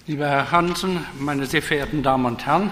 Lieber Herr Hansen, meine sehr verehrten Damen und Herren,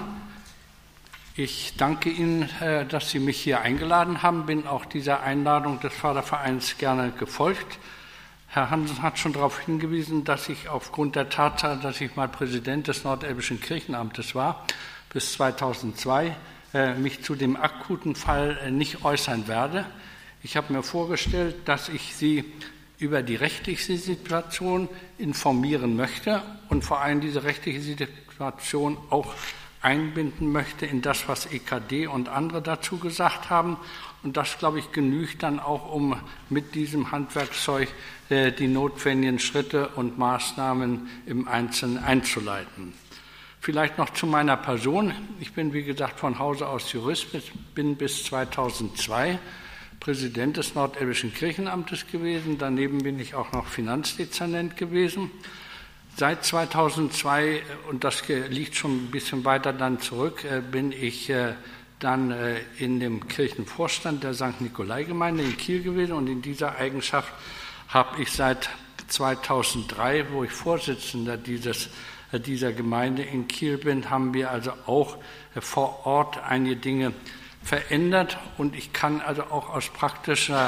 ich danke Ihnen, dass Sie mich hier eingeladen haben, bin auch dieser Einladung des Fördervereins gerne gefolgt. Herr Hansen hat schon darauf hingewiesen, dass ich aufgrund der Tatsache, dass ich mal Präsident des Nordelbischen Kirchenamtes war, bis 2002, mich zu dem akuten Fall nicht äußern werde. Ich habe mir vorgestellt, dass ich Sie über die rechtliche Situation informieren möchte und vor allem diese rechtliche Situation auch einbinden möchte in das, was EKD und andere dazu gesagt haben. Und das, glaube ich, genügt dann auch, um mit diesem Handwerkszeug die notwendigen Schritte und Maßnahmen im Einzelnen einzuleiten. Vielleicht noch zu meiner Person. Ich bin, wie gesagt, von Hause aus Jurist, bin bis 2002 Präsident des Nordelbischen Kirchenamtes gewesen. Daneben bin ich auch noch Finanzdezernent gewesen. Seit 2002, und das liegt schon ein bisschen weiter dann zurück, bin ich dann in dem Kirchenvorstand der St. Nikolai-Gemeinde in Kiel gewesen. Und in dieser Eigenschaft habe ich seit 2003, wo ich Vorsitzender dieser Gemeinde in Kiel bin, haben wir also auch vor Ort einige Dinge verändert. Und ich kann also auch aus praktischer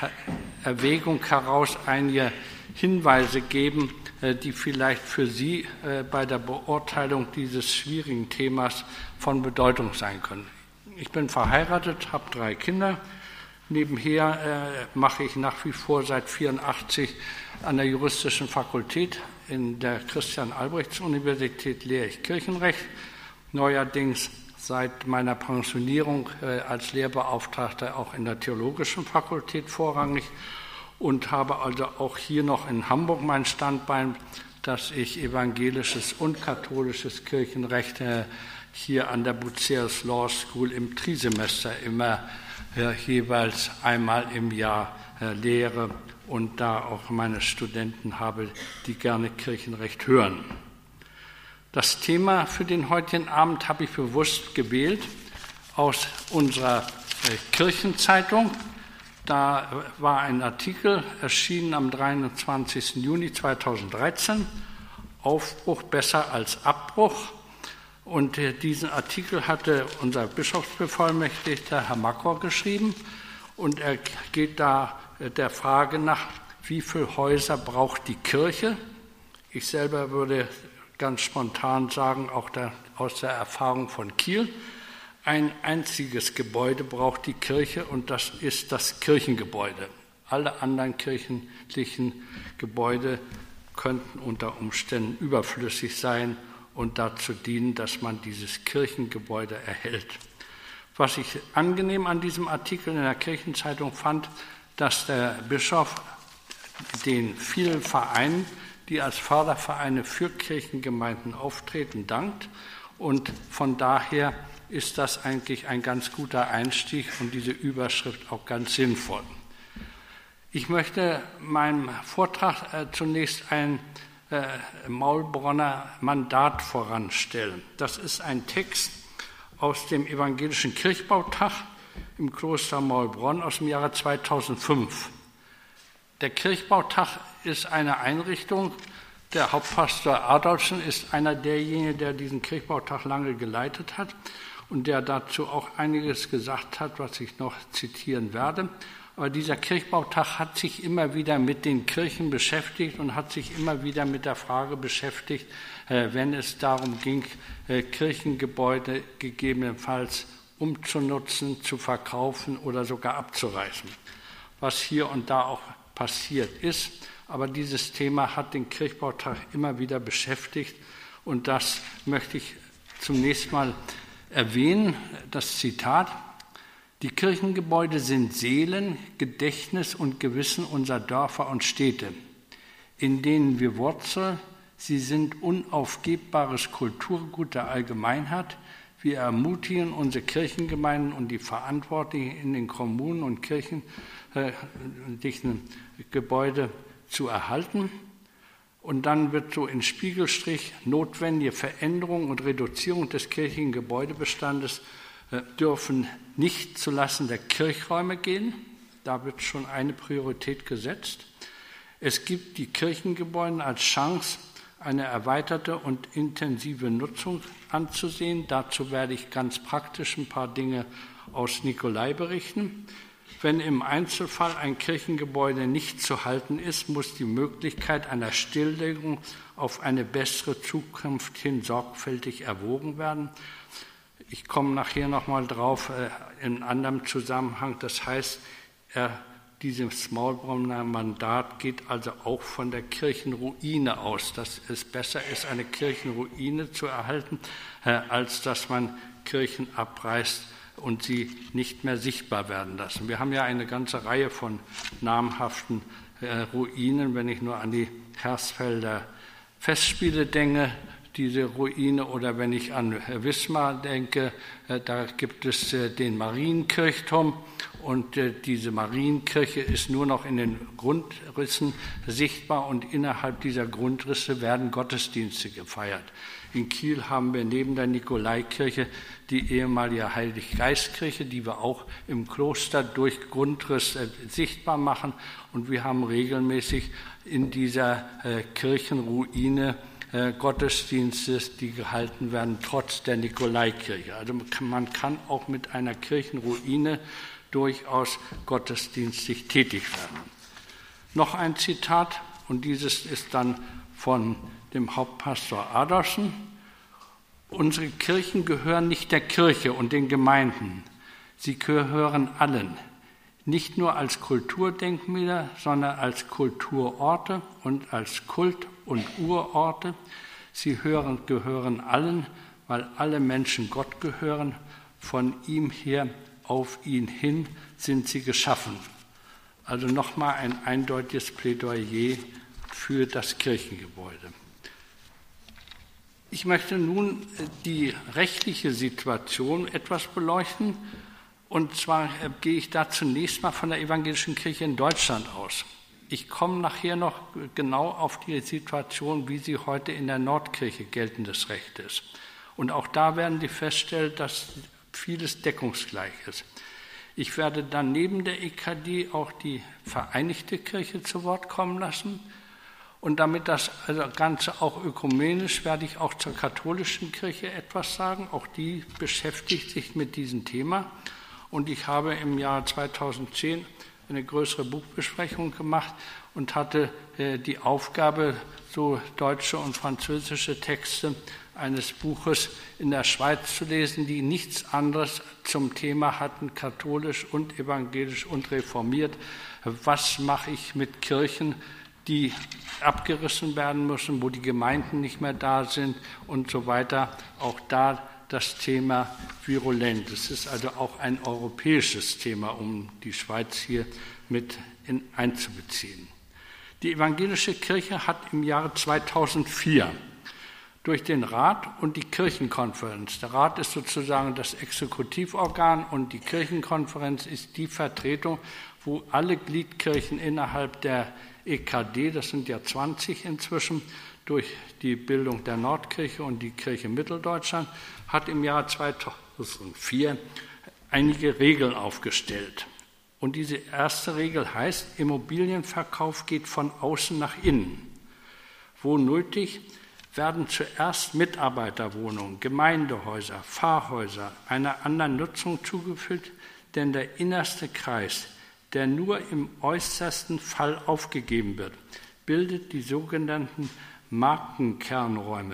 Erwägung heraus einige Hinweise geben, die vielleicht für Sie bei der Beurteilung dieses schwierigen Themas von Bedeutung sein können. Ich bin verheiratet, habe 3 Kinder. Nebenher mache ich nach wie vor seit 1984 an der Juristischen Fakultät in der Christian-Albrechts-Universität lehre ich Kirchenrecht. Neuerdings seit meiner Pensionierung als Lehrbeauftragter auch in der Theologischen Fakultät vorrangig und habe also auch hier noch in Hamburg mein Standbein, dass ich evangelisches und katholisches Kirchenrecht hier an der Bucerus Law School im Trisemester immer jeweils einmal im Jahr lehre und da auch meine Studenten habe, die gerne Kirchenrecht hören. Das Thema für den heutigen Abend habe ich bewusst gewählt aus unserer Kirchenzeitung. Da war ein Artikel erschienen am 23. Juni 2013, Aufbruch besser als Abbruch. Und diesen Artikel hatte unser Bischofsbevollmächtigter Herr Makor geschrieben. Und er geht da der Frage nach, wie viele Häuser braucht die Kirche? Ich selber würde ganz spontan sagen, auch aus der Erfahrung von Kiel, ein einziges Gebäude braucht die Kirche und das ist das Kirchengebäude. Alle anderen kirchlichen Gebäude könnten unter Umständen überflüssig sein und dazu dienen, dass man dieses Kirchengebäude erhält. Was ich angenehm an diesem Artikel in der Kirchenzeitung fand, dass der Bischof den vielen Vereinen, die als Fördervereine für Kirchengemeinden auftreten, dankt. Und von daher ist das eigentlich ein ganz guter Einstieg und diese Überschrift auch ganz sinnvoll. Ich möchte meinem Vortrag zunächst ein Maulbronner Mandat voranstellen. Das ist ein Text aus dem Evangelischen Kirchbautag im Kloster Maulbronn aus dem Jahre 2005. Der Kirchbautag ist eine Einrichtung, der Hauptpastor Adolfsen ist einer derjenigen, der diesen Kirchbautag lange geleitet hat und der dazu auch einiges gesagt hat, was ich noch zitieren werde. Aber dieser Kirchbautag hat sich immer wieder mit den Kirchen beschäftigt und hat sich immer wieder mit der Frage beschäftigt, wenn es darum ging, Kirchengebäude gegebenenfalls umzunutzen, zu verkaufen oder sogar abzureißen, was hier und da auch passiert ist. Aber dieses Thema hat den Kirchbautag immer wieder beschäftigt und das möchte ich zunächst mal erwähnen, das Zitat: Die Kirchengebäude sind Seelen, Gedächtnis und Gewissen unserer Dörfer und Städte, in denen wir wurzeln. Sie sind unaufgebbares Kulturgut der Allgemeinheit. Wir ermutigen unsere Kirchengemeinden und die Verantwortlichen in den Kommunen und kirchlichen Gebäude zu erhalten. Und dann wird so in Spiegelstrich notwendige Veränderung und Reduzierung des kirchlichen Gebäudebestandes dürfen nicht zulasten der Kirchräume gehen. Da wird schon eine Priorität gesetzt. Es gibt die Kirchengebäude als Chance, eine erweiterte und intensive Nutzung anzusehen. Dazu werde ich ganz praktisch ein paar Dinge aus Nikolai berichten. Wenn im Einzelfall ein Kirchengebäude nicht zu halten ist, muss die Möglichkeit einer Stilllegung auf eine bessere Zukunft hin sorgfältig erwogen werden. Ich komme nachher nochmal drauf in anderem Zusammenhang. Das heißt, dieses Maulbronner Mandat geht also auch von der Kirchenruine aus, dass es besser ist, eine Kirchenruine zu erhalten, als dass man Kirchen abreißt und sie nicht mehr sichtbar werden lassen. Wir haben ja eine ganze Reihe von namhaften Ruinen, wenn ich nur an die Hersfelder Festspiele denke, diese Ruine, oder wenn ich an Wismar denke, da gibt es den Marienkirchturm und diese Marienkirche ist nur noch in den Grundrissen sichtbar und innerhalb dieser Grundrisse werden Gottesdienste gefeiert. In Kiel haben wir neben der Nikolaikirche die ehemalige Heiliggeistkirche, die wir auch im Kloster durch Grundriss sichtbar machen, und wir haben regelmäßig in dieser Kirchenruine Gottesdienste, die gehalten werden, trotz der Nikolaikirche. Also man kann auch mit einer Kirchenruine durchaus gottesdienstlich tätig werden. Noch ein Zitat, und dieses ist dann von dem Hauptpastor Adolfsen. Unsere Kirchen gehören nicht der Kirche und den Gemeinden. Sie gehören allen, nicht nur als Kulturdenkmäler, sondern als Kulturorte und als Kult- und Urorte. Sie gehören allen, weil alle Menschen Gott gehören. Von ihm her, auf ihn hin sind sie geschaffen. Also nochmal ein eindeutiges Plädoyer für das Kirchengebäude. Ich möchte nun die rechtliche Situation etwas beleuchten. Und zwar gehe ich da zunächst mal von der evangelischen Kirche in Deutschland aus. Ich komme nachher noch genau auf die Situation, wie sie heute in der Nordkirche geltendes Recht ist. Und auch da werden Sie feststellen, dass vieles deckungsgleich ist. Ich werde dann neben der EKD auch die Vereinigte Kirche zu Wort kommen lassen. Und damit das Ganze auch ökumenisch, werde ich auch zur katholischen Kirche etwas sagen. Auch die beschäftigt sich mit diesem Thema. Und ich habe im Jahr 2010 eine größere Buchbesprechung gemacht und hatte die Aufgabe, so deutsche und französische Texte eines Buches in der Schweiz zu lesen, die nichts anderes zum Thema hatten, katholisch und evangelisch und reformiert. Was mache ich mit Kirchen, die abgerissen werden müssen, wo die Gemeinden nicht mehr da sind und so weiter. Auch da das Thema virulent. Es ist also auch ein europäisches Thema, um die Schweiz hier mit einzubeziehen. Die evangelische Kirche hat im Jahre 2004 durch den Rat und die Kirchenkonferenz, der Rat ist sozusagen das Exekutivorgan und die Kirchenkonferenz ist die Vertretung, wo alle Gliedkirchen innerhalb der EKD, das sind ja 20 inzwischen, durch die Bildung der Nordkirche und die Kirche Mitteldeutschland, hat im Jahr 2004 einige Regeln aufgestellt. Und diese erste Regel heißt, Immobilienverkauf geht von außen nach innen. Wo nötig, werden zuerst Mitarbeiterwohnungen, Gemeindehäuser, Pfarrhäuser einer anderen Nutzung zugefügt, denn der innerste Kreis, der nur im äußersten Fall aufgegeben wird, bildet die sogenannten Markenkernräume,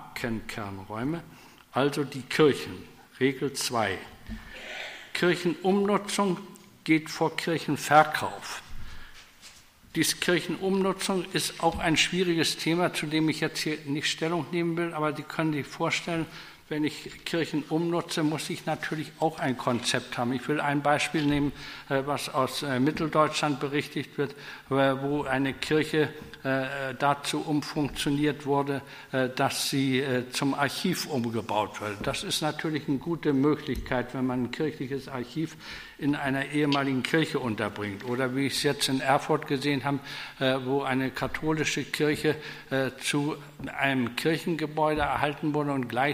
also die Kirchen. Regel 2. Kirchenumnutzung geht vor Kirchenverkauf. Diese Kirchenumnutzung ist auch ein schwieriges Thema, zu dem ich jetzt hier nicht Stellung nehmen will, aber Sie können sich vorstellen, wenn ich Kirchen umnutze, muss ich natürlich auch ein Konzept haben. Ich will ein Beispiel nehmen, was aus Mitteldeutschland berichtet wird, wo eine Kirche dazu umfunktioniert wurde, dass sie zum Archiv umgebaut wird. Das ist natürlich eine gute Möglichkeit, wenn man ein kirchliches Archiv in einer ehemaligen Kirche unterbringt. Oder wie ich es jetzt in Erfurt gesehen habe, wo eine katholische Kirche zu einem Kirchengebäude erhalten wurde und gleichzeitig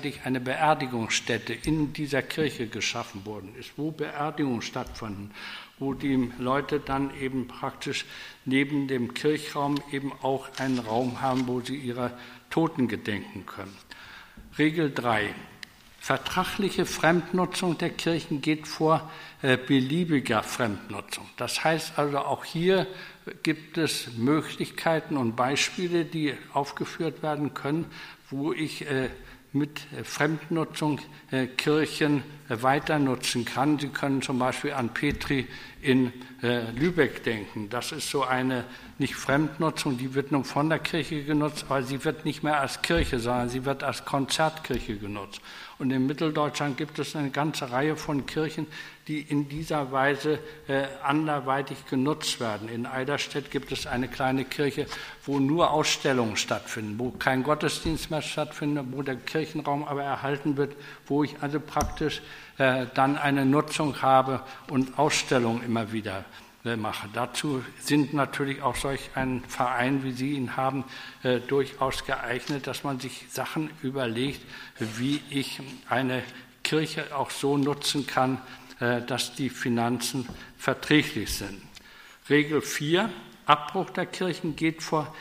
gleichzeitig eine Beerdigungsstätte in dieser Kirche geschaffen worden ist, wo Beerdigungen stattfanden, wo die Leute dann eben praktisch neben dem Kirchraum eben auch einen Raum haben, wo sie ihrer Toten gedenken können. Regel 3. Vertragliche Fremdnutzung der Kirchen geht vor beliebiger Fremdnutzung. Das heißt also, auch hier gibt es Möglichkeiten und Beispiele, die aufgeführt werden können, wo ich mit Fremdnutzung Kirchen weiter nutzen kann. Sie können zum Beispiel an Petri in Lübeck denken. Das ist so eine nicht Fremdnutzung, die wird nun von der Kirche genutzt, aber sie wird nicht mehr als Kirche, sondern sie wird als Konzertkirche genutzt. Und in Mitteldeutschland gibt es eine ganze Reihe von Kirchen, die in dieser Weise anderweitig genutzt werden. In Eiderstedt gibt es eine kleine Kirche, wo nur Ausstellungen stattfinden, wo kein Gottesdienst mehr stattfindet, wo der Kirchenraum aber erhalten wird, wo ich also praktisch dann eine Nutzung habe und Ausstellungen immer wieder mache. Dazu sind natürlich auch solch ein Verein, wie Sie ihn haben, durchaus geeignet, dass man sich Sachen überlegt, wie ich eine Kirche auch so nutzen kann, dass die Finanzen verträglich sind. Regel 4. Abbruch der Kirchen geht vor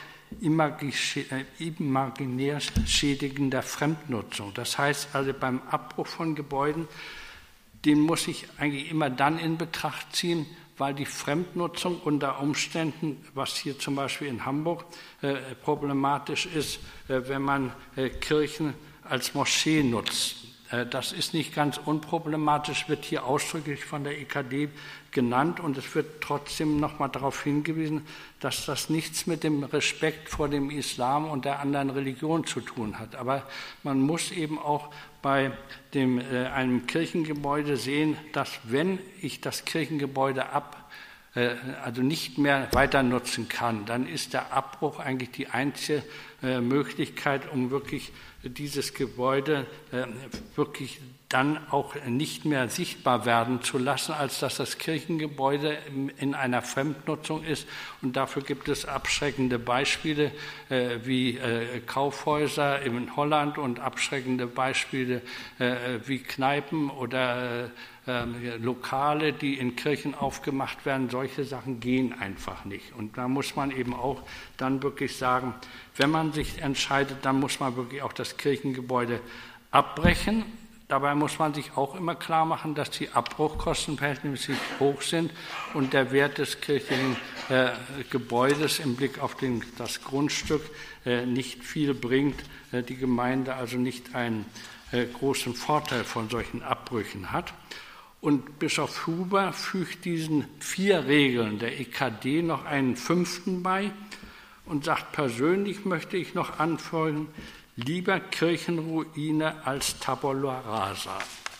imaginär schädigender Fremdnutzung. Das heißt also, beim Abbruch von Gebäuden, den muss ich eigentlich immer dann in Betracht ziehen, weil die Fremdnutzung unter Umständen, was hier zum Beispiel in Hamburg problematisch ist, wenn man Kirchen als Moschee nutzt. Das ist nicht ganz unproblematisch, wird hier ausdrücklich von der EKD genannt und es wird trotzdem nochmal darauf hingewiesen, dass das nichts mit dem Respekt vor dem Islam und der anderen Religion zu tun hat. Aber man muss eben auch bei einem Kirchengebäude sehen, dass wenn ich das Kirchengebäude also nicht mehr weiter nutzen kann, dann ist der Abbruch eigentlich die einzige Möglichkeit, um wirklich dieses Gebäude wirklich dann auch nicht mehr sichtbar werden zu lassen, als dass das Kirchengebäude in einer Fremdnutzung ist. Und dafür gibt es abschreckende Beispiele wie Kaufhäuser in Holland und abschreckende Beispiele wie Kneipen oder Lokale, die in Kirchen aufgemacht werden. Solche Sachen gehen einfach nicht. Und da muss man eben auch dann wirklich sagen, wenn man sich entscheidet, dann muss man wirklich auch das Kirchengebäude abbrechen. Dabei muss man sich auch immer klar machen, dass die Abbruchkosten verhältnismäßig hoch sind und der Wert des kirchlichen Gebäudes im Blick auf das Grundstück nicht viel bringt, die Gemeinde also nicht einen großen Vorteil von solchen Abbrüchen hat. Und Bischof Huber fügt diesen 4 Regeln der EKD noch einen 5. bei und sagt, persönlich möchte ich noch anfügen, lieber Kirchenruine als Tabula rasa.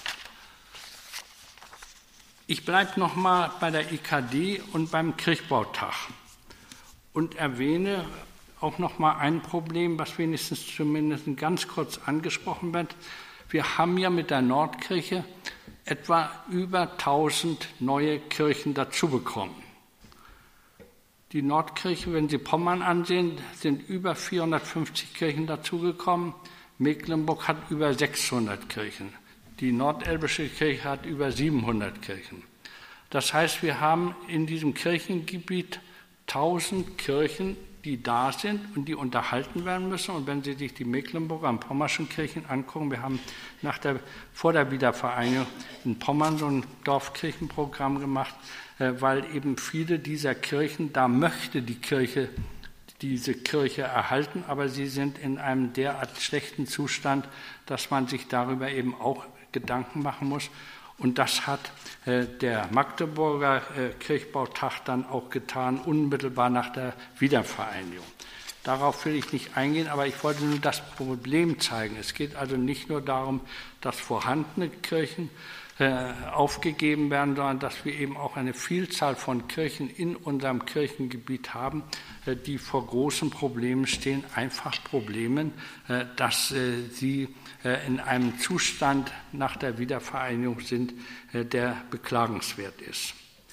Ich bleibe noch mal bei der EKD und beim Kirchbautag und erwähne auch noch mal ein Problem, was wenigstens zumindest ganz kurz angesprochen wird. Wir haben ja mit der Nordkirche etwa über 1000 neue Kirchen dazu bekommen. Die Nordkirche, wenn Sie Pommern ansehen, sind über 450 Kirchen dazugekommen. Mecklenburg hat über 600 Kirchen. Die nordelbische Kirche hat über 700 Kirchen. Das heißt, wir haben in diesem Kirchengebiet 1000 Kirchen, die da sind und die unterhalten werden müssen. Und wenn Sie sich die Mecklenburger und Pommerschen Kirchen angucken, wir haben vor der Wiedervereinigung in Pommern so ein Dorfkirchenprogramm gemacht, weil eben viele dieser Kirchen, da möchte die Kirche diese Kirche erhalten, aber sie sind in einem derart schlechten Zustand, dass man sich darüber eben auch Gedanken machen muss. Und das hat der Magdeburger Kirchbautag dann auch getan, unmittelbar nach der Wiedervereinigung. Darauf will ich nicht eingehen, aber ich wollte nur das Problem zeigen. Es geht also nicht nur darum, dass vorhandene Kirchen aufgegeben werden, sondern dass wir eben auch eine Vielzahl von Kirchen in unserem Kirchengebiet haben, die vor großen Problemen stehen, einfach Problemen, dass sie in einem Zustand nach der Wiedervereinigung sind, der beklagenswert ist.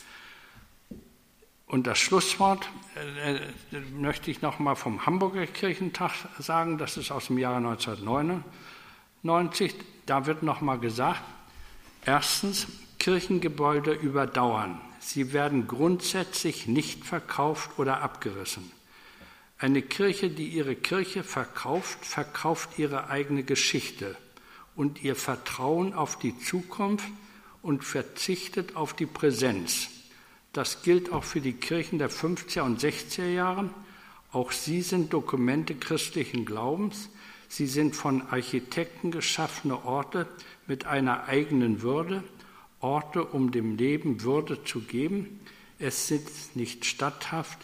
Und das Schlusswort möchte ich noch mal vom Hamburger Kirchentag sagen, das ist aus dem Jahre 1909. 90, da wird nochmal gesagt, erstens, Kirchengebäude überdauern. Sie werden grundsätzlich nicht verkauft oder abgerissen. Eine Kirche, die ihre Kirche verkauft, verkauft ihre eigene Geschichte und ihr Vertrauen auf die Zukunft und verzichtet auf die Präsenz. Das gilt auch für die Kirchen der 50er und 60er Jahre. Auch sie sind Dokumente christlichen Glaubens. Sie sind von Architekten geschaffene Orte mit einer eigenen Würde, Orte, um dem Leben Würde zu geben. Es ist nicht statthaft,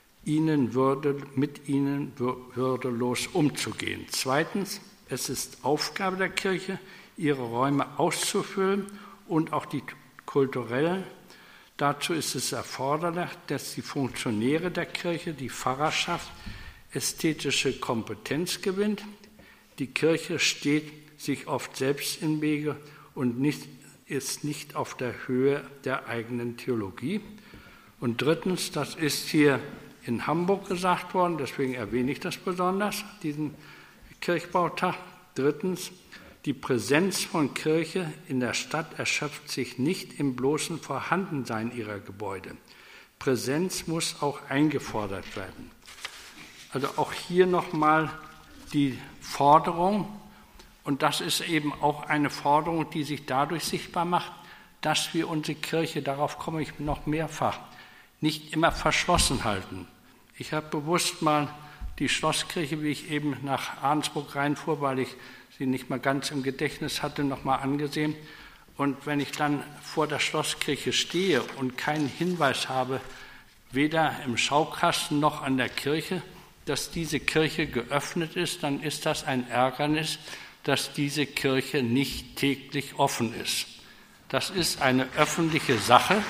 mit ihnen würdelos umzugehen. Zweitens, es ist Aufgabe der Kirche, ihre Räume auszufüllen und auch die kulturellen. Dazu ist es erforderlich, dass die Funktionäre der Kirche, die Pfarrerschaft, ästhetische Kompetenz gewinnt. Die Kirche steht sich oft selbst im Wege und ist nicht auf der Höhe der eigenen Theologie. Und drittens, das ist hier in Hamburg gesagt worden, deswegen erwähne ich das besonders, diesen Kirchbautag. Drittens, die Präsenz von Kirche in der Stadt erschöpft sich nicht im bloßen Vorhandensein ihrer Gebäude. Präsenz muss auch eingefordert werden. Also auch hier nochmal die Forderung, und das ist eben auch eine Forderung, die sich dadurch sichtbar macht, dass wir unsere Kirche, darauf komme ich noch mehrfach, nicht immer verschlossen halten. Ich habe bewusst mal die Schlosskirche, wie ich eben nach Ahrensburg reinfuhr, weil ich sie nicht mal ganz im Gedächtnis hatte, noch mal angesehen. Und wenn ich dann vor der Schlosskirche stehe und keinen Hinweis habe, weder im Schaukasten noch an der Kirche, dass diese Kirche geöffnet ist, dann ist das ein Ärgernis, dass diese Kirche nicht täglich offen ist. Das ist eine öffentliche Sache.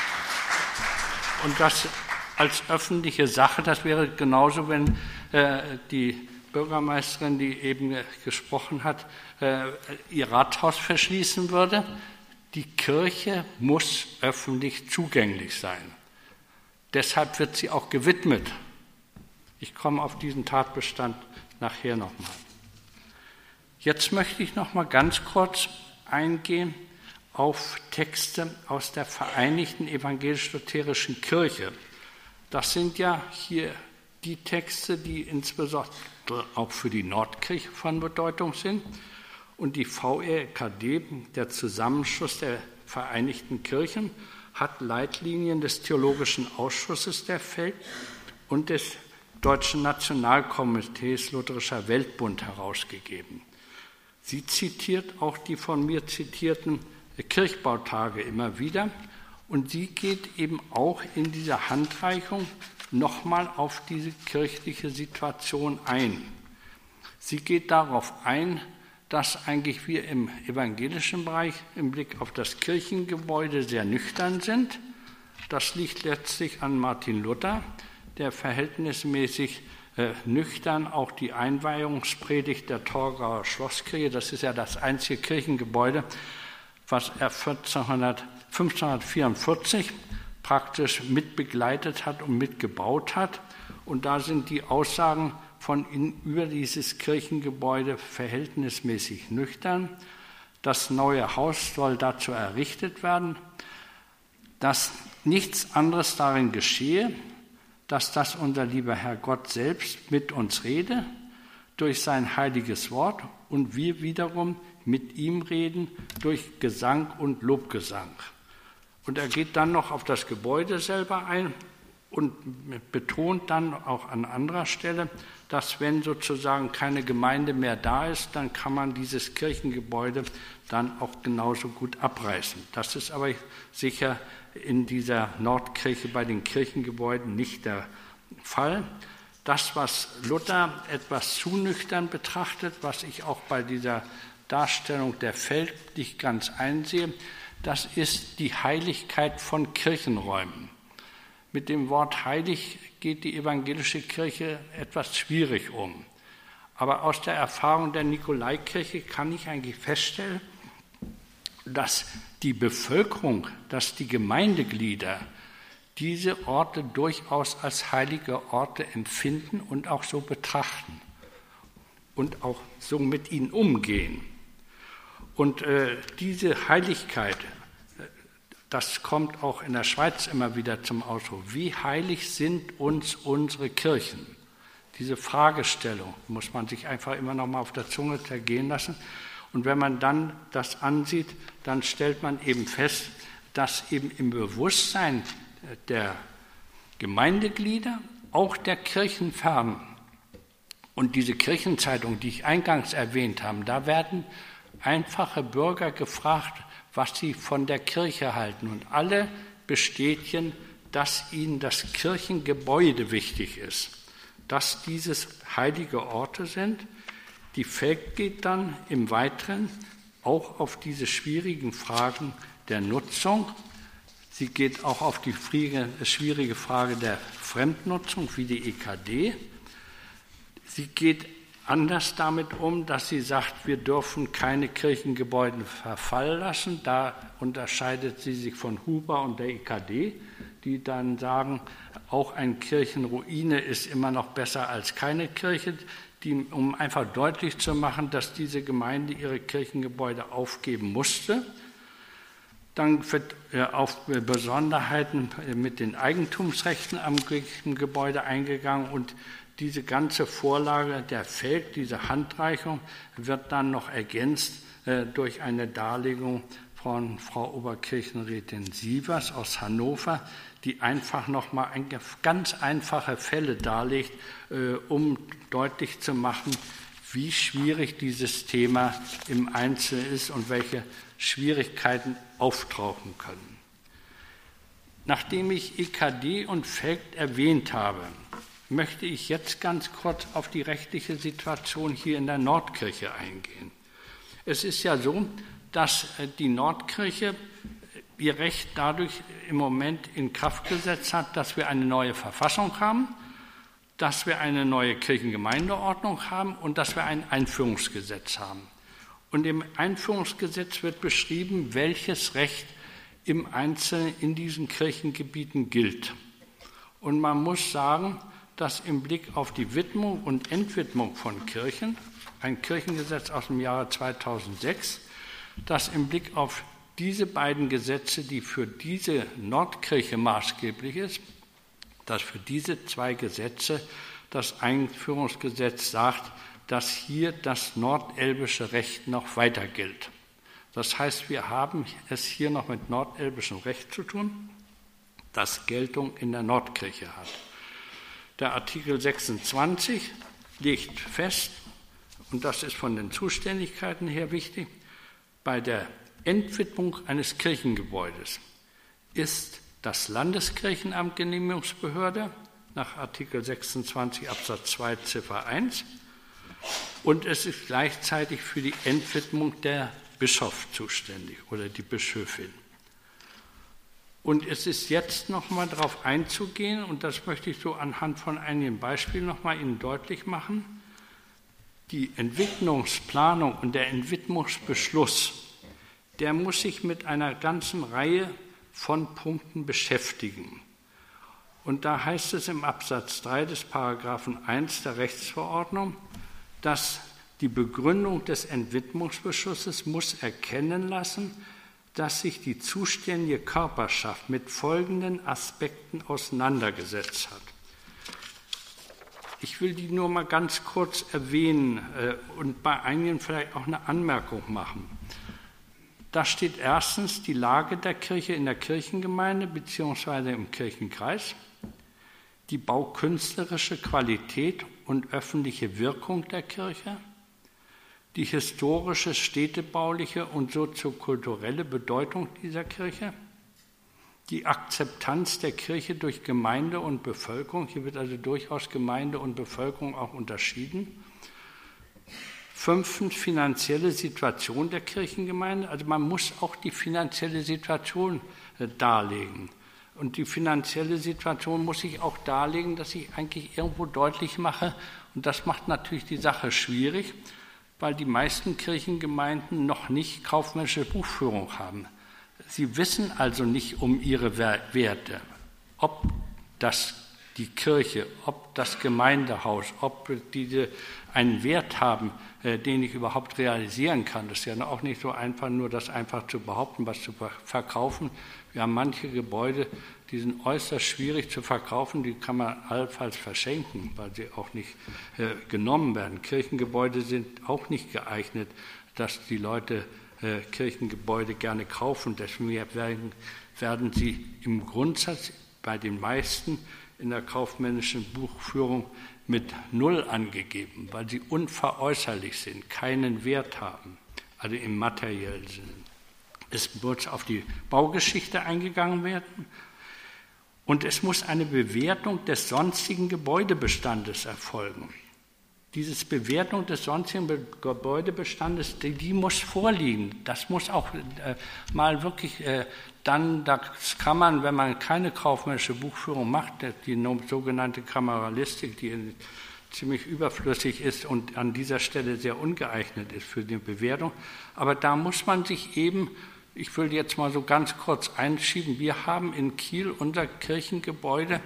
Und das als öffentliche Sache, das wäre genauso, wenn die Bürgermeisterin, die eben gesprochen hat, ihr Rathaus verschließen würde. Die Kirche muss öffentlich zugänglich sein. Deshalb wird sie auch gewidmet. Ich komme auf diesen Tatbestand nachher nochmal. Jetzt möchte ich nochmal ganz kurz eingehen auf Texte aus der Vereinigten Evangelisch-Lutherischen Kirche. Das sind ja hier die Texte, die insbesondere auch für die Nordkirche von Bedeutung sind. Und die VEKD, der Zusammenschluss der Vereinigten Kirchen, hat Leitlinien des Theologischen Ausschusses der FELG und des Deutschen Nationalkomitees Lutherischer Weltbund herausgegeben. Sie zitiert auch die von mir zitierten Kirchbautage immer wieder und sie geht eben auch in dieser Handreichung nochmal auf diese kirchliche Situation ein. Sie geht darauf ein, dass eigentlich wir im evangelischen Bereich im Blick auf das Kirchengebäude sehr nüchtern sind. Das liegt letztlich an Martin Luther, der verhältnismäßig nüchtern auch die Einweihungspredigt der Torgauer Schlosskirche, das ist ja das einzige Kirchengebäude, was er 1544 praktisch mitbegleitet hat und mitgebaut hat. Und da sind die Aussagen von ihm über dieses Kirchengebäude verhältnismäßig nüchtern. Das neue Haus soll dazu errichtet werden, dass nichts anderes darin geschehe, dass das unser lieber Herr Gott selbst mit uns rede, durch sein heiliges Wort und wir wiederum mit ihm reden durch Gesang und Lobgesang. Und er geht dann noch auf das Gebäude selber ein und betont dann auch an anderer Stelle, dass wenn sozusagen keine Gemeinde mehr da ist, dann kann man dieses Kirchengebäude dann auch genauso gut abreißen. Das ist aber sicher in dieser Nordkirche bei den Kirchengebäuden nicht der Fall. Das, was Luther etwas zu nüchtern betrachtet, was ich auch bei dieser Darstellung der Feld nicht ganz einsehe, das ist die Heiligkeit von Kirchenräumen. Mit dem Wort heilig geht die evangelische Kirche etwas schwierig um. Aber aus der Erfahrung der Nikolaikirche kann ich eigentlich feststellen, dass die Bevölkerung, dass die Gemeindeglieder diese Orte durchaus als heilige Orte empfinden und auch so betrachten. und auch so mit ihnen umgehen. Und diese Heiligkeit, das kommt auch in der Schweiz immer wieder zum Ausdruck. Wie heilig sind uns unsere Kirchen? Diese Fragestellung muss man sich einfach immer noch mal auf der Zunge zergehen lassen. Und wenn man dann das ansieht, dann stellt man eben fest, dass eben im Bewusstsein der Gemeindeglieder, auch der Kirchenfernen und diese Kirchenzeitung, die ich eingangs erwähnt habe, da werden einfache Bürger gefragt, was sie von der Kirche halten. Und alle bestätigen, dass ihnen das Kirchengebäude wichtig ist, dass dieses heilige Orte sind. Die FEG geht dann im Weiteren auch auf diese schwierigen Fragen der Nutzung. Sie geht auch auf die schwierige Frage der Fremdnutzung wie die EKD. Sie geht anders damit um, dass sie sagt, wir dürfen keine Kirchengebäude verfallen lassen. Da unterscheidet sie sich von Huber und der EKD, die dann sagen, auch eine Kirchenruine ist immer noch besser als keine Kirche, um einfach deutlich zu machen, dass diese Gemeinde ihre Kirchengebäude aufgeben musste. Dann wird auf Besonderheiten mit den Eigentumsrechten am Kirchengebäude eingegangen und diese ganze Vorlage der FEG, diese Handreichung, wird dann noch ergänzt durch eine Darlegung von Frau Oberkirchenrätin Sievers aus Hannover, die einfach nochmal ganz einfache Fälle darlegt, um deutlich zu machen, wie schwierig dieses Thema im Einzelnen ist und welche Schwierigkeiten auftauchen können. Nachdem ich EKD und FEG erwähnt habe, möchte ich jetzt ganz kurz auf die rechtliche Situation hier in der Nordkirche eingehen. Es ist ja so, dass die Nordkirche ihr Recht dadurch im Moment in Kraft gesetzt hat, dass wir eine neue Verfassung haben, dass wir eine neue Kirchengemeindeordnung haben und dass wir ein Einführungsgesetz haben. Und im Einführungsgesetz wird beschrieben, welches Recht im Einzelnen in diesen Kirchengebieten gilt. Und man muss sagen, dass im Blick auf die Widmung und Entwidmung von Kirchen, ein Kirchengesetz aus dem Jahre 2006, dass im Blick auf diese beiden Gesetze, die für diese Nordkirche maßgeblich ist, dass für diese zwei Gesetze das Einführungsgesetz sagt, dass hier das nordelbische Recht noch weiter gilt. Das heißt, wir haben es hier noch mit nordelbischem Recht zu tun, das Geltung in der Nordkirche hat. Der Artikel 26 legt fest, und das ist von den Zuständigkeiten her wichtig, bei der Entwidmung eines Kirchengebäudes ist das Landeskirchenamt Genehmigungsbehörde nach Artikel 26 Absatz 2 Ziffer 1 und es ist gleichzeitig für die Entwidmung der Bischof zuständig oder die Bischöfin. Und es ist jetzt nochmal darauf einzugehen, und das möchte ich so anhand von einigen Beispielen nochmal Ihnen deutlich machen, die Entwidmungsplanung und der Entwidmungsbeschluss, der muss sich mit einer ganzen Reihe von Punkten beschäftigen. Und da heißt es im Absatz 3 des Paragraphen 1 der Rechtsverordnung, dass die Begründung des Entwidmungsbeschlusses muss erkennen lassen, dass sich die zuständige Körperschaft mit folgenden Aspekten auseinandergesetzt hat. Ich will die nur mal ganz kurz erwähnen und bei einigen vielleicht auch eine Anmerkung machen. Da steht erstens die Lage der Kirche in der Kirchengemeinde bzw. im Kirchenkreis, die baukünstlerische Qualität und öffentliche Wirkung der Kirche, die historische, städtebauliche und soziokulturelle Bedeutung dieser Kirche, die Akzeptanz der Kirche durch Gemeinde und Bevölkerung, hier wird also durchaus Gemeinde und Bevölkerung auch unterschieden. Fünftens, finanzielle Situation der Kirchengemeinde, also man muss auch die finanzielle Situation darlegen. Und die finanzielle Situation muss ich auch darlegen, dass ich eigentlich irgendwo deutlich mache, und das macht natürlich die Sache schwierig, weil die meisten Kirchengemeinden noch nicht kaufmännische Buchführung haben. Sie wissen also nicht um ihre Werte, ob das die Kirche, ob das Gemeindehaus, ob diese einen Wert haben, den ich überhaupt realisieren kann. Das ist ja auch nicht so einfach, nur das einfach zu behaupten, was zu verkaufen. Wir haben manche Gebäude, die sind äußerst schwierig zu verkaufen, die kann man allenfalls verschenken, weil sie auch nicht genommen werden. Kirchengebäude sind auch nicht geeignet, dass die Leute Kirchengebäude gerne kaufen. Deswegen werden sie im Grundsatz bei den meisten in der kaufmännischen Buchführung mit 0 angegeben, weil sie unveräußerlich sind, keinen Wert haben, also im materiellen Sinne. Es muss auf die Baugeschichte eingegangen werden und es muss eine Bewertung des sonstigen Gebäudebestandes erfolgen. Diese Bewertung des sonstigen Gebäudebestandes, die muss vorliegen. Das muss auch mal wirklich dann, das kann man, wenn man keine kaufmännische Buchführung macht, die sogenannte Kameralistik, die ziemlich überflüssig ist und an dieser Stelle sehr ungeeignet ist für die Bewertung, aber da muss man sich eben, ich will jetzt mal so ganz kurz einschieben, wir haben in Kiel unser Kirchengebäude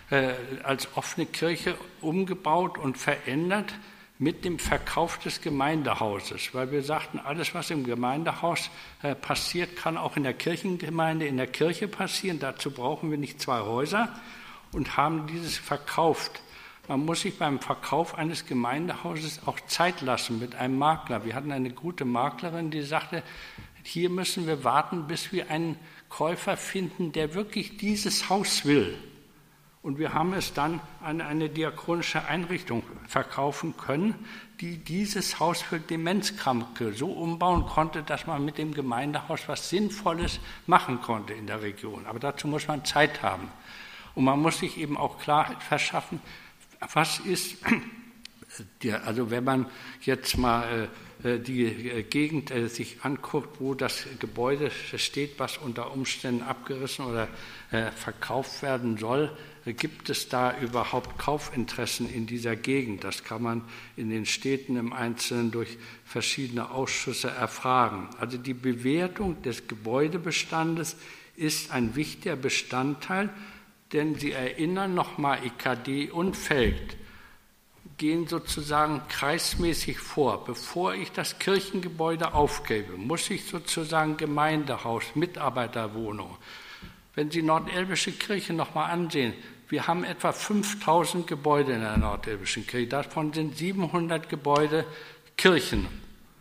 als offene Kirche umgebaut und verändert mit dem Verkauf des Gemeindehauses, weil wir sagten, alles, was im Gemeindehaus passiert, kann auch in der Kirchengemeinde, in der Kirche passieren. Dazu brauchen wir nicht 2 Häuser und haben dieses verkauft. Man muss sich beim Verkauf eines Gemeindehauses auch Zeit lassen mit einem Makler. Wir hatten eine gute Maklerin, die sagte, hier müssen wir warten, bis wir einen Käufer finden, der wirklich dieses Haus will. Und wir haben es dann an eine diakonische Einrichtung verkaufen können, die dieses Haus für Demenzkranke so umbauen konnte, dass man mit dem Gemeindehaus was Sinnvolles machen konnte in der Region. Aber dazu muss man Zeit haben. Und man muss sich eben auch Klarheit verschaffen, was ist, also wenn man jetzt mal die Gegend sich anguckt, wo das Gebäude steht, was unter Umständen abgerissen oder verkauft werden soll, gibt es da überhaupt Kaufinteressen in dieser Gegend? Das kann man in den Städten im Einzelnen durch verschiedene Ausschüsse erfragen. Also die Bewertung des Gebäudebestandes ist ein wichtiger Bestandteil, denn Sie erinnern nochmal, EKD und Velgt gehen sozusagen kreismäßig vor. Bevor ich das Kirchengebäude aufgebe, muss ich sozusagen Gemeindehaus, Mitarbeiterwohnung. Wenn Sie Nordelbische Kirche nochmal ansehen, wir haben etwa 5000 Gebäude in der Nordelbischen Kirche. Davon sind 700 Gebäude Kirchen.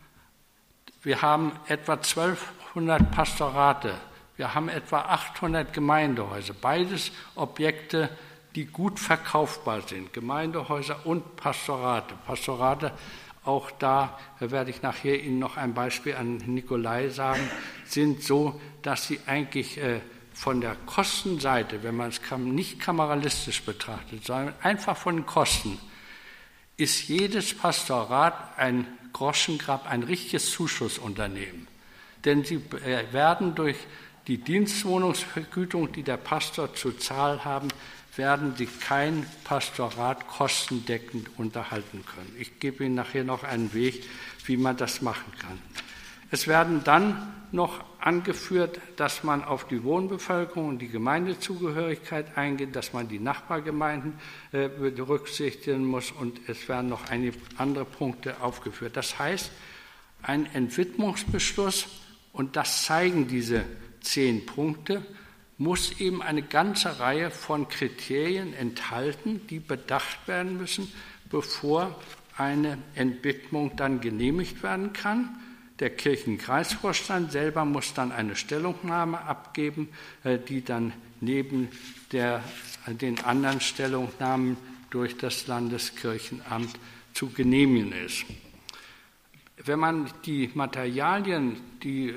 Wir haben etwa 1200 Pastorate. Wir haben etwa 800 Gemeindehäuser. Beides Objekte, die gut verkaufbar sind. Gemeindehäuser und Pastorate. Pastorate, auch da werde ich nachher Ihnen noch ein Beispiel an Nikolai sagen, sind so, dass sie eigentlich von der Kostenseite, wenn man es nicht kameralistisch betrachtet, sondern einfach von den Kosten, ist jedes Pastorat ein Groschengrab, ein richtiges Zuschussunternehmen. Denn sie werden durch die Dienstwohnungsvergütung, die der Pastor zu zahlen haben, werden sie kein Pastorat kostendeckend unterhalten können. Ich gebe Ihnen nachher noch einen Weg, wie man das machen kann. Es werden dann noch angeführt, dass man auf die Wohnbevölkerung und die Gemeindezugehörigkeit eingeht, dass man die Nachbargemeinden berücksichtigen muss und es werden noch einige andere Punkte aufgeführt. Das heißt, ein Entwidmungsbeschluss, und das zeigen diese 10 Punkte, muss eben eine ganze Reihe von Kriterien enthalten, die bedacht werden müssen, bevor eine Entwidmung dann genehmigt werden kann. Der Kirchenkreisvorstand selber muss dann eine Stellungnahme abgeben, die dann neben den anderen Stellungnahmen durch das Landeskirchenamt zu genehmigen ist. Wenn man die Materialien, die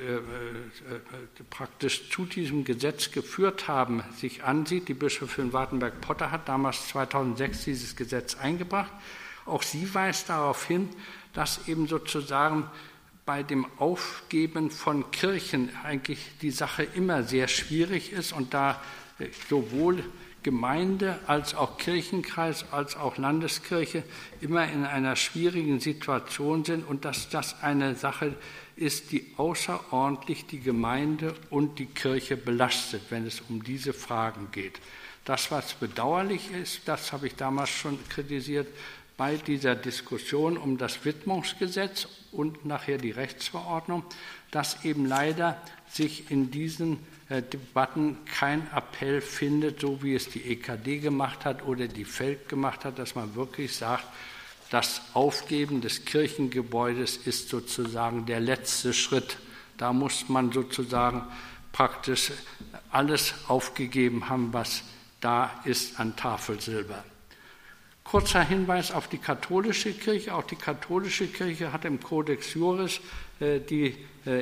praktisch zu diesem Gesetz geführt haben, sich ansieht, die Bischöfin Wartenberg-Potter hat damals 2006 dieses Gesetz eingebracht. Auch sie weist darauf hin, dass eben sozusagen bei dem Aufgeben von Kirchen eigentlich die Sache immer sehr schwierig ist und da sowohl Gemeinde als auch Kirchenkreis als auch Landeskirche immer in einer schwierigen Situation sind und dass das eine Sache ist, die außerordentlich die Gemeinde und die Kirche belastet, wenn es um diese Fragen geht. Das, was bedauerlich ist, das habe ich damals schon kritisiert, bei dieser Diskussion um das Widmungsgesetz und nachher die Rechtsverordnung, dass eben leider sich in diesen Debatten kein Appell findet, so wie es die EKD gemacht hat oder die Feld gemacht hat, dass man wirklich sagt, das Aufgeben des Kirchengebäudes ist sozusagen der letzte Schritt. Da muss man sozusagen praktisch alles aufgegeben haben, was da ist an Tafelsilber. Kurzer Hinweis auf die katholische Kirche. Auch die katholische Kirche hat im Codex Juris die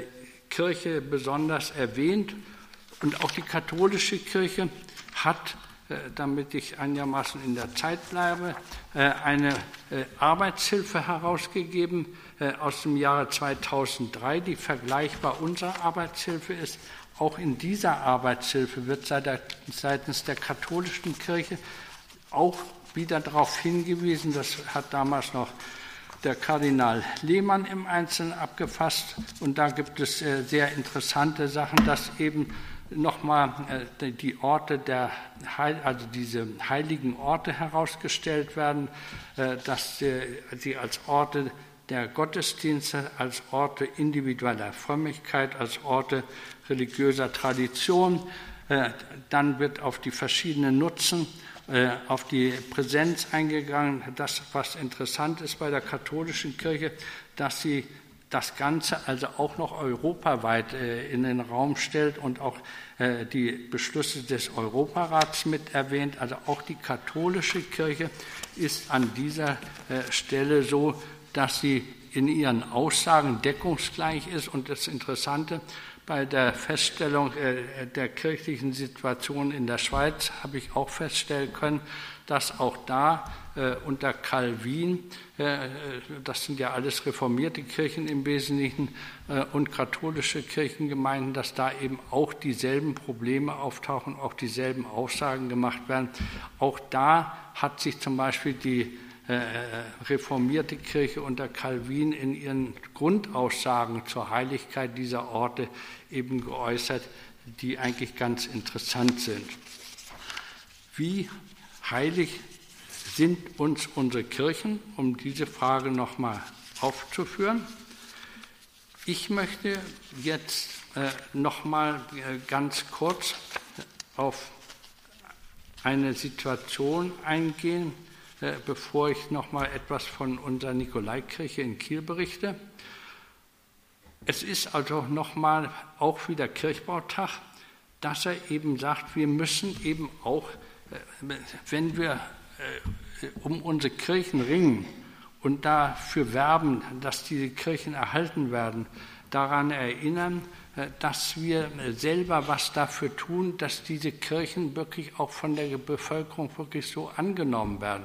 Kirche besonders erwähnt. Und auch die katholische Kirche hat, damit ich einigermaßen in der Zeit bleibe, eine Arbeitshilfe herausgegeben aus dem Jahre 2003, die vergleichbar unserer Arbeitshilfe ist. Auch in dieser Arbeitshilfe wird seitens der katholischen Kirche auch wieder darauf hingewiesen, das hat damals noch der Kardinal Lehmann im Einzelnen abgefasst, und da gibt es sehr interessante Sachen, dass eben nochmal die Orte also diese heiligen Orte herausgestellt werden, dass sie als Orte der Gottesdienste, als Orte individueller Frömmigkeit, als Orte religiöser Tradition, dann wird auf die verschiedenen Nutzen, auf die Präsenz eingegangen. Das, was interessant ist bei der katholischen Kirche, dass sie das Ganze also auch noch europaweit in den Raum stellt und auch die Beschlüsse des Europarats mit erwähnt. Also auch die katholische Kirche ist an dieser Stelle so, dass sie in ihren Aussagen deckungsgleich ist. Und das Interessante bei der Feststellung der kirchlichen Situation in der Schweiz habe ich auch feststellen können, dass auch da unter Calvin, das sind ja alles reformierte Kirchen im Wesentlichen und katholische Kirchengemeinden, dass da eben auch dieselben Probleme auftauchen, auch dieselben Aussagen gemacht werden. Auch da hat sich zum Beispiel die reformierte Kirche unter Calvin in ihren Grundaussagen zur Heiligkeit dieser Orte eben geäußert, die eigentlich ganz interessant sind. Wie heilig sind uns unsere Kirchen, um diese Frage nochmal aufzuführen? Ich möchte jetzt nochmal ganz kurz auf eine Situation eingehen, bevor ich nochmal etwas von unserer Nikolaikirche in Kiel berichte. Es ist also nochmal auch wieder Kirchbautag, dass er eben sagt, wir müssen eben auch, wenn wir um unsere Kirchen ringen und dafür werben, dass diese Kirchen erhalten werden, daran erinnern, dass wir selber was dafür tun, dass diese Kirchen wirklich auch von der Bevölkerung wirklich so angenommen werden.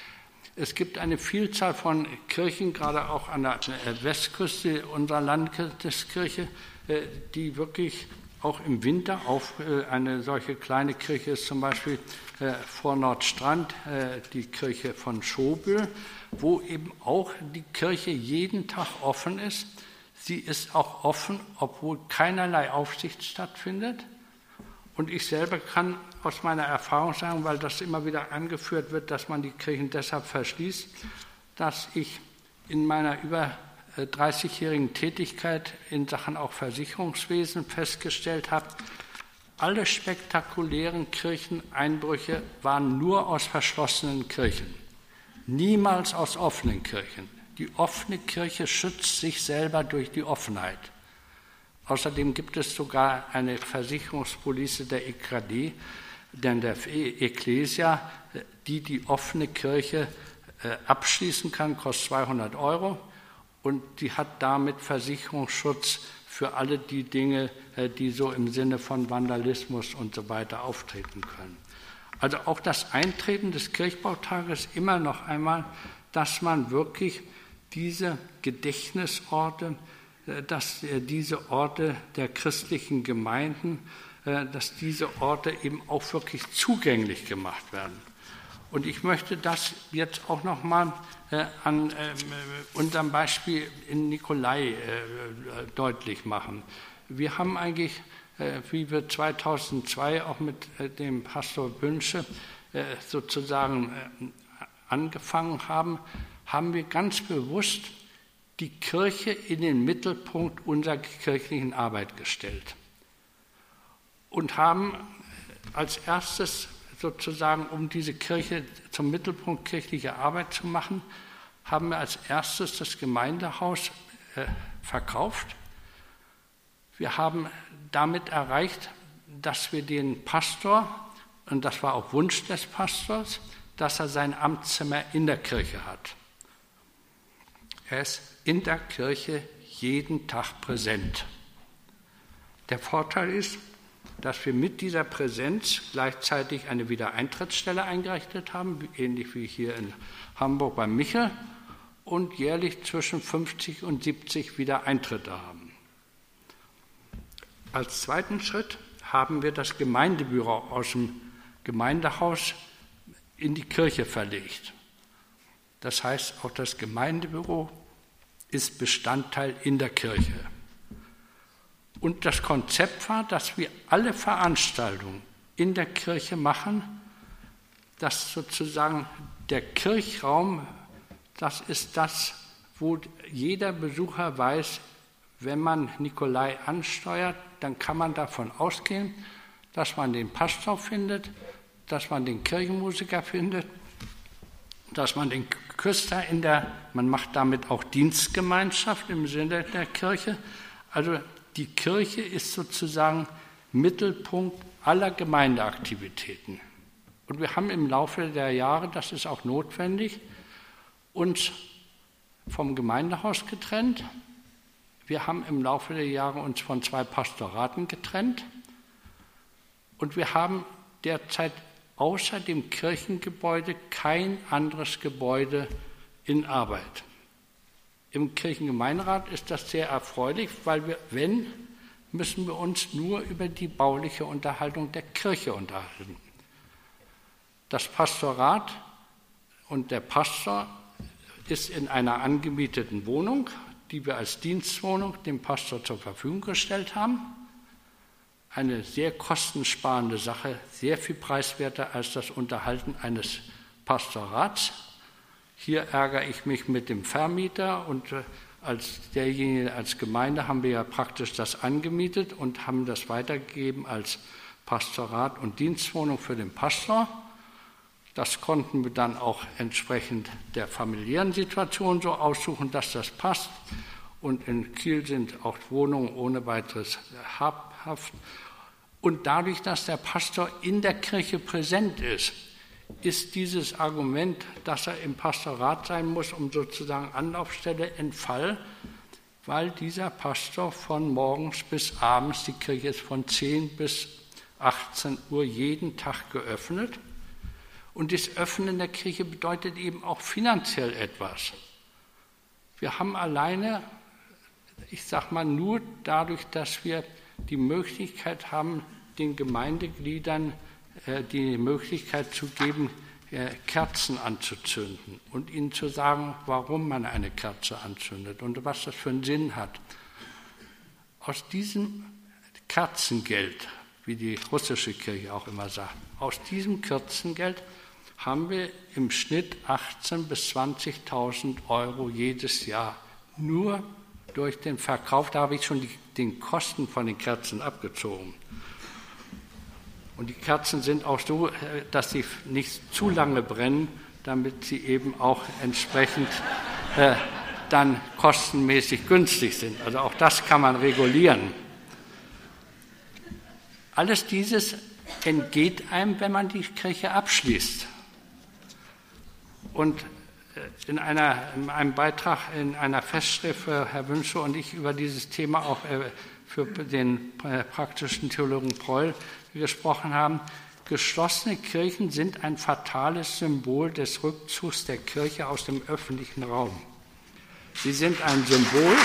Es gibt eine Vielzahl von Kirchen, gerade auch an der Westküste unserer Landeskirche, die wirklich auch im Winter auf eine solche kleine Kirche ist, zum Beispiel vor Nordstrand, die Kirche von Schobel, wo eben auch die Kirche jeden Tag offen ist. Sie ist auch offen, obwohl keinerlei Aufsicht stattfindet. Und ich selber kann aus meiner Erfahrung sagen, weil das immer wieder angeführt wird, dass man die Kirchen deshalb verschließt, dass ich in meiner über 30-jährigen Tätigkeit in Sachen auch Versicherungswesen festgestellt habe, alle spektakulären Kircheneinbrüche waren nur aus verschlossenen Kirchen, niemals aus offenen Kirchen. Die offene Kirche schützt sich selber durch die Offenheit. Außerdem gibt es sogar eine Versicherungspolice der EKD, denn der Ecclesia, die offene Kirche abschließen kann, kostet 200 € und die hat damit Versicherungsschutz für alle die Dinge, die so im Sinne von Vandalismus und so weiter auftreten können. Also auch das Eintreten des Kirchbautages immer noch einmal, dass man wirklich diese Gedächtnisorte, dass diese Orte der christlichen Gemeinden, dass diese Orte eben auch wirklich zugänglich gemacht werden. Und ich möchte das jetzt auch noch mal an unserem Beispiel in Nikolai deutlich machen. Wir haben eigentlich wie wir 2002 auch mit dem Pastor Bünsche sozusagen angefangen haben, haben wir ganz bewusst die Kirche in den Mittelpunkt unserer kirchlichen Arbeit gestellt und haben als erstes sozusagen, um diese Kirche zum Mittelpunkt kirchlicher Arbeit zu machen, haben wir als erstes das Gemeindehaus verkauft. Wir haben damit erreicht, dass wir den Pastor, und das war auch Wunsch des Pastors, dass er sein Amtszimmer in der Kirche hat. Er ist in der Kirche jeden Tag präsent. Der Vorteil ist, dass wir mit dieser Präsenz gleichzeitig eine Wiedereintrittsstelle eingerichtet haben, ähnlich wie hier in Hamburg bei Michel, und jährlich zwischen 50 und 70 Wiedereintritte haben. Als zweiten Schritt haben wir das Gemeindebüro aus dem Gemeindehaus in die Kirche verlegt. Das heißt, auch das Gemeindebüro ist Bestandteil in der Kirche. Und das Konzept war, dass wir alle Veranstaltungen in der Kirche machen, dass sozusagen der Kirchraum, das ist das, wo jeder Besucher weiß, wenn man Nikolai ansteuert, dann kann man davon ausgehen, dass man den Pastor findet, dass man den Kirchenmusiker findet, dass man den Küster man macht damit auch Dienstgemeinschaft im Sinne der Kirche. Also die Kirche ist sozusagen Mittelpunkt aller Gemeindeaktivitäten. Und wir haben im Laufe der Jahre, das ist auch notwendig, uns vom Gemeindehaus getrennt. Wir haben im Laufe der Jahre uns von 2 Pastoraten getrennt. Und wir haben derzeit außer dem Kirchengebäude kein anderes Gebäude in Arbeit. Im Kirchengemeinderat ist das sehr erfreulich, weil müssen wir uns nur über die bauliche Unterhaltung der Kirche unterhalten. Das Pastorat und der Pastor ist in einer angemieteten Wohnung, die wir als Dienstwohnung dem Pastor zur Verfügung gestellt haben. Eine sehr kostensparende Sache, sehr viel preiswerter als das Unterhalten eines Pastorats. Hier ärgere ich mich mit dem Vermieter und als Gemeinde haben wir ja praktisch das angemietet und haben das weitergegeben als Pastorat und Dienstwohnung für den Pastor. Das konnten wir dann auch entsprechend der familiären Situation so aussuchen, dass das passt. Und in Kiel sind auch Wohnungen ohne weiteres habhaft. Und dadurch, dass der Pastor in der Kirche präsent ist dieses Argument, dass er im Pastorat sein muss, um sozusagen Anlaufstelle, entfallen, weil dieser Pastor von morgens bis abends, die Kirche ist von 10 bis 18 Uhr jeden Tag geöffnet. Und das Öffnen der Kirche bedeutet eben auch finanziell etwas. Wir haben alleine, nur dadurch, dass wir die Möglichkeit haben, den Gemeindegliedern die Möglichkeit zu geben, Kerzen anzuzünden und ihnen zu sagen, warum man eine Kerze anzündet und was das für einen Sinn hat. Aus diesem Kerzengeld, wie die russische Kirche auch immer sagt, aus diesem Kerzengeld haben wir im Schnitt 18.000 bis 20.000 Euro jedes Jahr nur durch den Verkauf. Da habe ich schon den Kosten von den Kerzen abgezogen. Und die Kerzen sind auch so, dass sie nicht zu lange brennen, damit sie eben auch entsprechend dann kostenmäßig günstig sind. Also auch das kann man regulieren. Alles dieses entgeht einem, wenn man die Kirche abschließt. Und in einem Beitrag, in einer Festschrift für Herr Wünsche und ich über dieses Thema auch für den praktischen Theologen Preul gesprochen haben, geschlossene Kirchen sind ein fatales Symbol des Rückzugs der Kirche aus dem öffentlichen Raum. Sie sind ein Symbol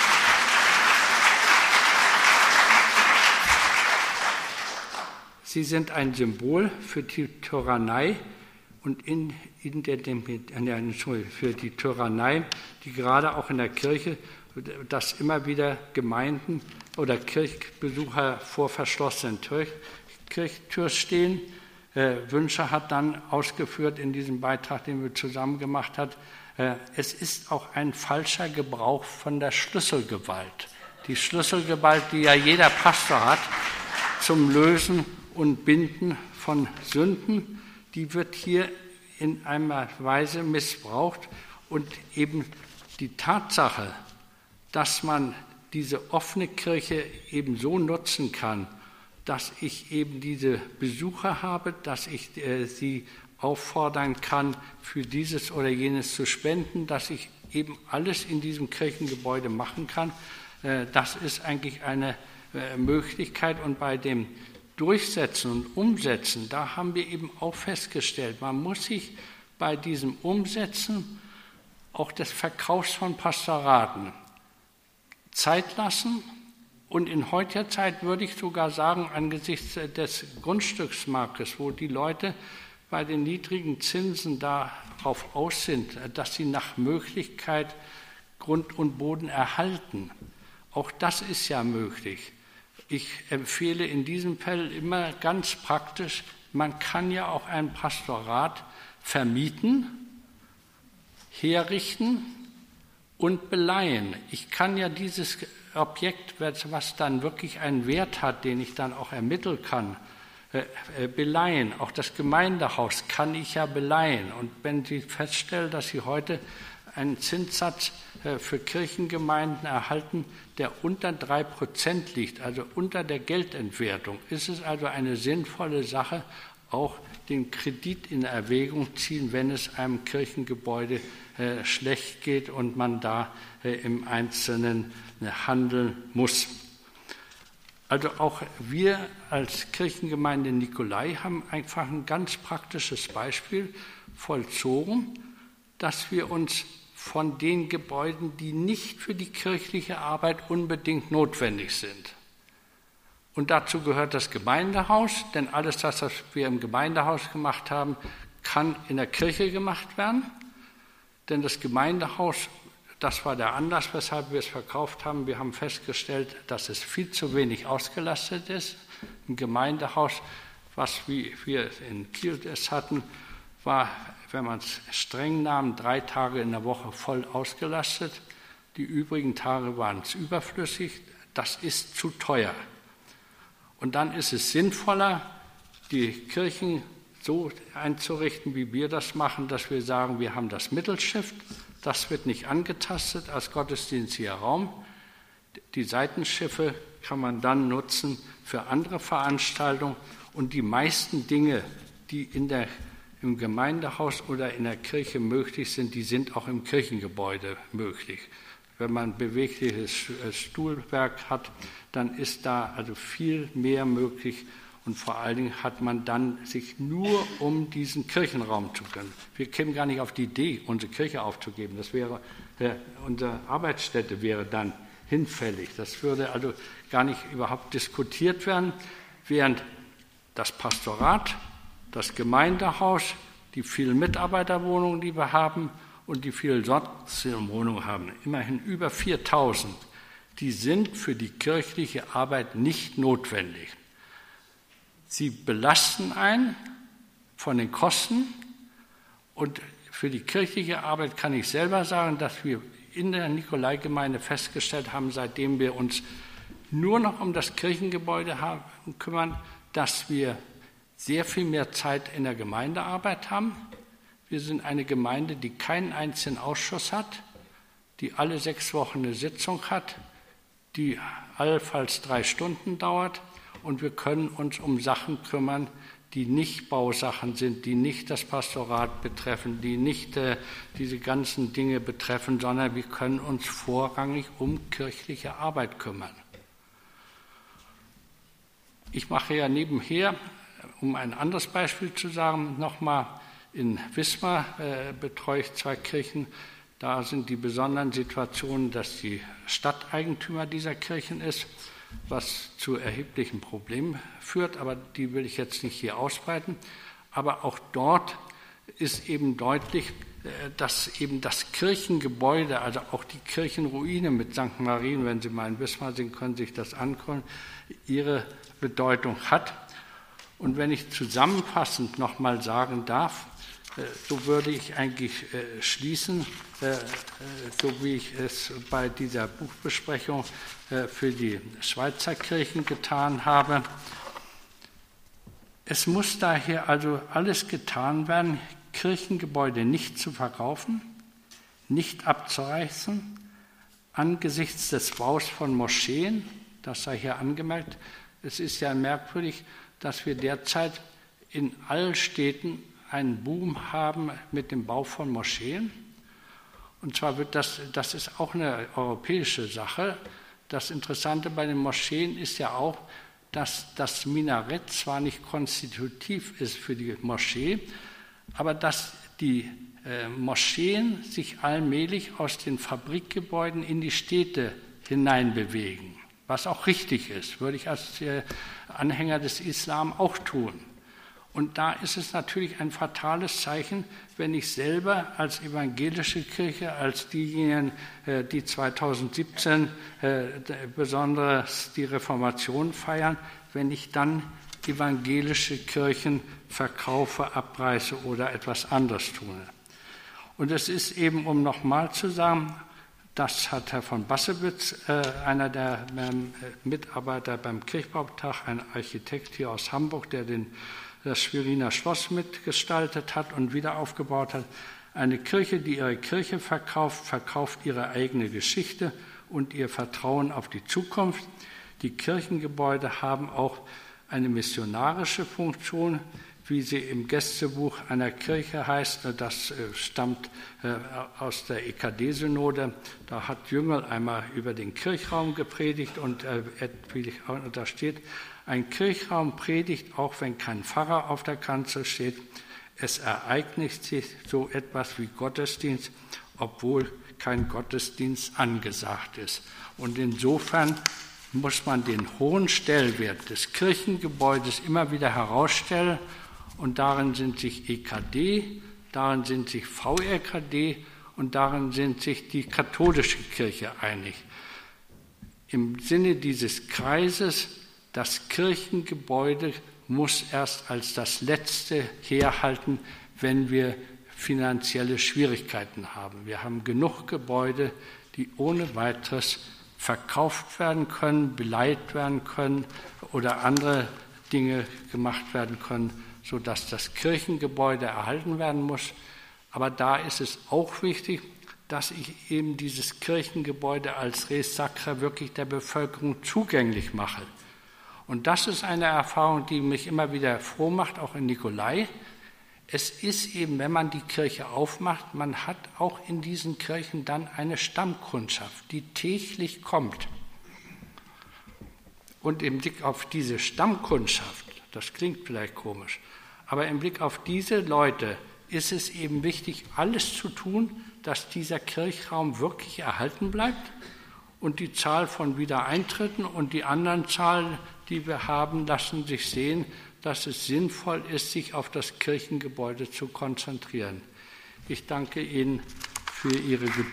für die Tyrannei und für die Tyrannei, die gerade auch in der Kirche dass immer wieder Gemeinden oder Kirchbesucher vor verschlossenen Kirchtüren stehen. Wünsche hat dann ausgeführt in diesem Beitrag, den wir zusammen gemacht haben, es ist auch ein falscher Gebrauch von der Schlüsselgewalt. Die Schlüsselgewalt, die ja jeder Pastor hat, zum Lösen und Binden von Sünden, die wird hier in einer Weise missbraucht. Und eben die Tatsache, dass man diese offene Kirche eben so nutzen kann, dass ich eben diese Besucher habe, dass ich sie auffordern kann, für dieses oder jenes zu spenden, dass ich eben alles in diesem Kirchengebäude machen kann. Das ist eigentlich eine Möglichkeit. Und bei dem Durchsetzen und Umsetzen, da haben wir eben auch festgestellt, man muss sich bei diesem Umsetzen auch des Verkaufs von Pastoraten Zeit lassen. Und in heutiger Zeit würde ich sogar sagen, angesichts des Grundstücksmarktes, wo die Leute bei den niedrigen Zinsen darauf aus sind, dass sie nach Möglichkeit Grund und Boden erhalten. Auch das ist ja möglich. Ich empfehle in diesem Fall immer ganz praktisch, man kann ja auch ein Pastorat vermieten, herrichten und beleihen. Ich kann ja dieses Objekt, was dann wirklich einen Wert hat, den ich dann auch ermitteln kann, beleihen. Auch das Gemeindehaus kann ich ja beleihen. Und wenn Sie feststellen, dass Sie heute einen Zinssatz für Kirchengemeinden erhalten, der unter 3% liegt, also unter der Geldentwertung, ist es also eine sinnvolle Sache, auch den Kredit in Erwägung ziehen, wenn es einem Kirchengebäude schlecht geht und man da im Einzelnen handeln muss. Also auch wir als Kirchengemeinde Nikolai haben einfach ein ganz praktisches Beispiel vollzogen, dass wir uns von den Gebäuden, die nicht für die kirchliche Arbeit unbedingt notwendig sind. Und dazu gehört das Gemeindehaus, denn alles das, was wir im Gemeindehaus gemacht haben, kann in der Kirche gemacht werden. Denn das Gemeindehaus, das war der Anlass, weshalb wir es verkauft haben. Wir haben festgestellt, dass es viel zu wenig ausgelastet ist. Im Gemeindehaus, was wir in Kiel es hatten, war, wenn man es streng nahm, 3 Tage in der Woche voll ausgelastet. Die übrigen Tage waren es überflüssig. Das ist zu teuer. Und dann ist es sinnvoller, die Kirchen so einzurichten, wie wir das machen, dass wir sagen, wir haben das Mittelschiff, das wird nicht angetastet als gottesdienstlicher Raum. Die Seitenschiffe kann man dann nutzen für andere Veranstaltungen und die meisten Dinge, die im Gemeindehaus oder in der Kirche möglich sind, die sind auch im Kirchengebäude möglich. Wenn man bewegliches Stuhlwerk hat, dann ist da also viel mehr möglich und vor allen Dingen hat man dann sich nur um diesen Kirchenraum zu können. Wir kämen gar nicht auf die Idee, unsere Kirche aufzugeben. Das wäre, unsere Arbeitsstätte wäre dann hinfällig. Das würde also gar nicht überhaupt diskutiert werden, während das Pastorat, das Gemeindehaus, die vielen Mitarbeiterwohnungen, die wir haben, und die vielen Wohnungen haben, immerhin über 4.000, die sind für die kirchliche Arbeit nicht notwendig. Sie belasten einen von den Kosten und für die kirchliche Arbeit kann ich selber sagen, dass wir in der Nikolai-Gemeinde festgestellt haben, seitdem wir uns nur noch um das Kirchengebäude kümmern, dass wir sehr viel mehr Zeit in der Gemeindearbeit haben. Wir sind eine Gemeinde, die keinen einzigen Ausschuss hat, die alle 6 Wochen eine Sitzung hat, die allenfalls 3 Stunden dauert und wir können uns um Sachen kümmern, die nicht Bausachen sind, die nicht das Pastorat betreffen, die nicht diese ganzen Dinge betreffen, sondern wir können uns vorrangig um kirchliche Arbeit kümmern. Ich mache ja nebenher, um ein anderes Beispiel zu sagen, nochmal in Wismar betreue ich 2 Kirchen. Da sind die besonderen Situationen, dass die Stadteigentümer dieser Kirchen ist, was zu erheblichen Problemen führt, aber die will ich jetzt nicht hier ausbreiten. Aber auch dort ist eben deutlich, dass eben das Kirchengebäude, also auch die Kirchenruine mit St. Marien, wenn Sie mal in Wismar sind, können Sie sich das angucken, ihre Bedeutung hat. Und wenn ich zusammenfassend nochmal sagen darf, so würde ich eigentlich schließen, so wie ich es bei dieser Buchbesprechung für die Schweizer Kirchen getan habe. Es muss daher also alles getan werden, Kirchengebäude nicht zu verkaufen, nicht abzureißen, angesichts des Baus von Moscheen, das sei hier angemerkt. Es ist ja merkwürdig, dass wir derzeit in allen Städten einen Boom haben mit dem Bau von Moscheen. Und zwar das ist auch eine europäische Sache. Das Interessante bei den Moscheen ist ja auch, dass das Minarett zwar nicht konstitutiv ist für die Moschee, aber dass die Moscheen sich allmählich aus den Fabrikgebäuden in die Städte hineinbewegen, was auch richtig ist, würde ich als Anhänger des Islam auch tun. Und da ist es natürlich ein fatales Zeichen, wenn ich selber als evangelische Kirche, als diejenigen, die 2017 besonders die Reformation feiern, wenn ich dann evangelische Kirchen verkaufe, abreiße oder etwas anderes tue. Und es ist eben, um nochmal zu sagen, das hat Herr von Bassewitz, einer der Mitarbeiter beim Kirchbautag, ein Architekt hier aus Hamburg, der das Schweriner Schloss mitgestaltet hat und wieder aufgebaut hat. Eine Kirche, die ihre Kirche verkauft, verkauft ihre eigene Geschichte und ihr Vertrauen auf die Zukunft. Die Kirchengebäude haben auch eine missionarische Funktion, wie sie im Gästebuch einer Kirche heißt. Das stammt aus der EKD-Synode. Da hat Jüngel einmal über den Kirchraum gepredigt und da steht, ein Kirchraum predigt, auch wenn kein Pfarrer auf der Kanzel steht. Es ereignet sich so etwas wie Gottesdienst, obwohl kein Gottesdienst angesagt ist. Und insofern muss man den hohen Stellwert des Kirchengebäudes immer wieder herausstellen. Und darin sind sich EKD, darin sind sich VRKD und darin sind sich die katholische Kirche einig. Im Sinne dieses Kreises, das Kirchengebäude muss erst als das Letzte herhalten, wenn wir finanzielle Schwierigkeiten haben. Wir haben genug Gebäude, die ohne weiteres verkauft werden können, beleiht werden können oder andere Dinge gemacht werden können, sodass das Kirchengebäude erhalten werden muss. Aber da ist es auch wichtig, dass ich eben dieses Kirchengebäude als Res Sacra wirklich der Bevölkerung zugänglich mache. Und das ist eine Erfahrung, die mich immer wieder froh macht, auch in Nikolai. Es ist eben, wenn man die Kirche aufmacht, man hat auch in diesen Kirchen dann eine Stammkundschaft, die täglich kommt. Und im Blick auf diese Stammkundschaft, das klingt vielleicht komisch, aber im Blick auf diese Leute ist es eben wichtig, alles zu tun, dass dieser Kirchraum wirklich erhalten bleibt und die Zahl von Wiedereintritten und die anderen Zahlen, die wir haben, lassen sich sehen, dass es sinnvoll ist, sich auf das Kirchengebäude zu konzentrieren. Ich danke Ihnen für Ihre Geduld.